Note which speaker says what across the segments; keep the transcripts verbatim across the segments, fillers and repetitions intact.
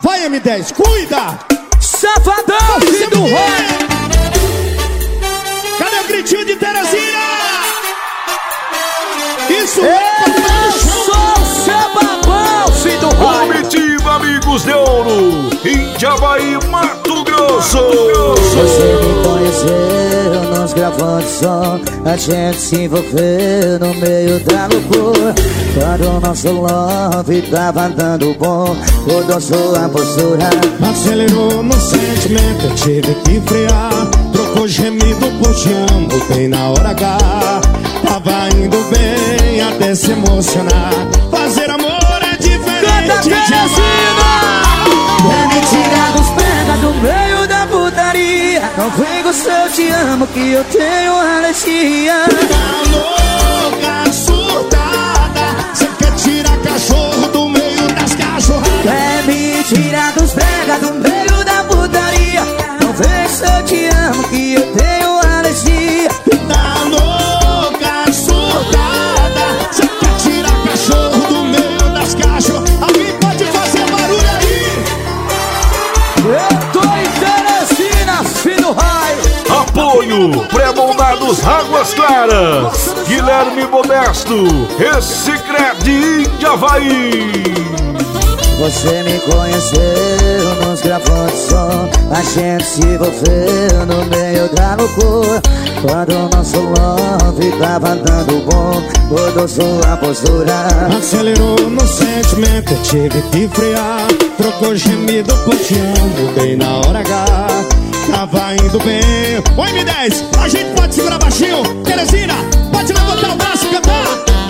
Speaker 1: Vai, M dez, cuida!
Speaker 2: Safadão, filho do Roy!
Speaker 1: Cadê o gritinho de Teresina? Isso
Speaker 2: é! Eu sou o seu babão, filho do Roy!
Speaker 3: Comitiva Amigos de Ouro, em Javaí, Mato Grosso.
Speaker 4: Você me conheceu, nós gravando som, a gente se envolveu no meio da loucura. Quando o nosso love tava andando bom, mudou sua postura.
Speaker 1: Acelerou no sentimento, eu tive que frear. Trocou gemido por te amo, bem na hora H. Tava indo bem até se emocionar. Fazer amor é diferente.
Speaker 2: Canta, Teresina!
Speaker 4: É mentira dos pega do meio da putaria. Não vem com seu te amo que eu tenho alergia.
Speaker 1: Tá louca, surtada, cê quer tirar cachorro do meio das cachorradas.
Speaker 4: É mentira dos pega do meio da putaria. Não vem com seu te amo que eu tenho alergia.
Speaker 1: Tá louca, surtada, cê quer tirar cachorro do meio das cachorradas. Alguém pode fazer barulho aí?
Speaker 2: Eu tô em Teresina, filho do raio!
Speaker 3: Apoio Pré-moldados Águas Claras, Guilherme Modesto, Recicred em Javaí.
Speaker 4: Você me conheceu, nos gravando som, a gente se envolveu no meio da loucura. Quando o nosso love tava andando bom, mudou sua postura.
Speaker 1: Acelerou no sentimento, eu tive que frear. Trocou gemido por te amo, bem na hora H. Tava indo bem. Ô M dez, a gente pode segurar baixinho. Teresina, pode levantar o braço e cantar.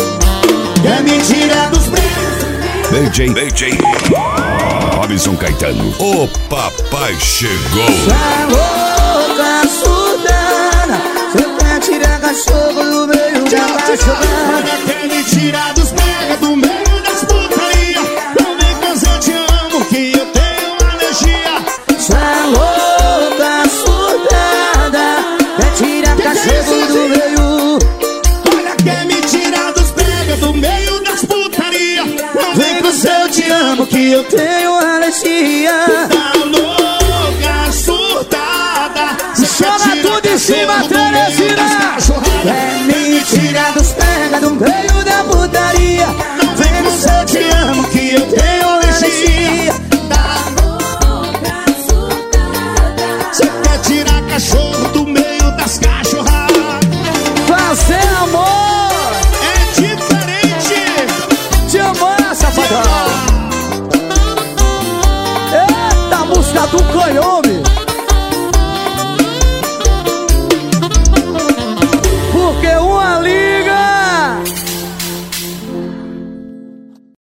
Speaker 1: É mentira dos preços.
Speaker 5: D J, D J Robson Caetano, o papai chegou.
Speaker 4: Tá louca, surdana, você quer tirar cachorro do meio da cachorrada.
Speaker 1: Quer me tirar dos pega do meio das putaria. Não vem com eu te amo que eu tenho alergia.
Speaker 4: Tá louca, surdada, quer tirar cachorro do meio.
Speaker 1: Olha, quer me tirar dos pega do meio das putaria. Não
Speaker 4: Vem com seu te amo que eu tenho alergia.
Speaker 1: Tá louca, surtada,
Speaker 2: Chama tudo em cima, Teresina!
Speaker 4: É mentira dos pega do meio da putaria.
Speaker 1: Não vem com seu te amo que eu tenho alergia.
Speaker 4: Tá louca, surtada.
Speaker 1: Você quer tirar cachorro do meio das cachorradas.
Speaker 2: Fazer amor!
Speaker 1: É diferente.
Speaker 2: Te amar, safadão! Eita, música do canhome!